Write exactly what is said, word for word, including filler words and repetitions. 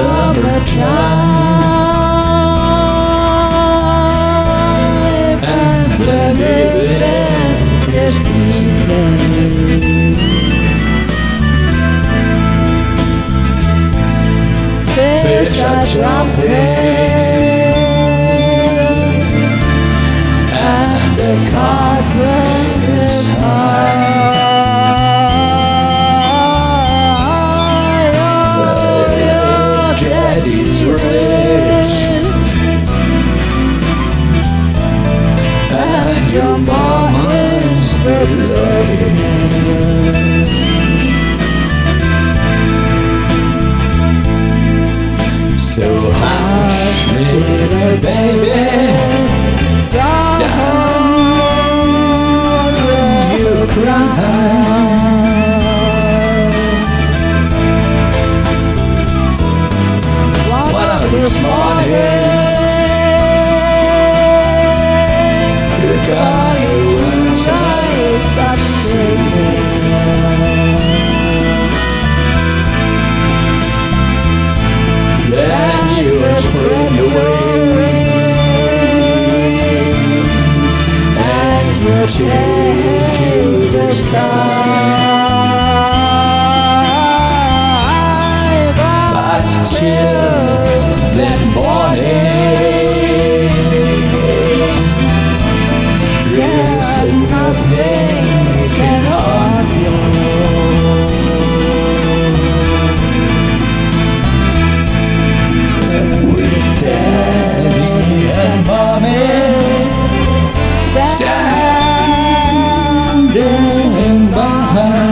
summertime, and the living is easy. Fish are jumping, and the cod is high. Oh, your daddy's rich, and your mama's good looking. So hush, little baby, don't you cry. One of these mornings, you're gonna lose that singing. Then you spread your wings and you take to the sky. But till that morning, there's nothing can harm you. Standing behind.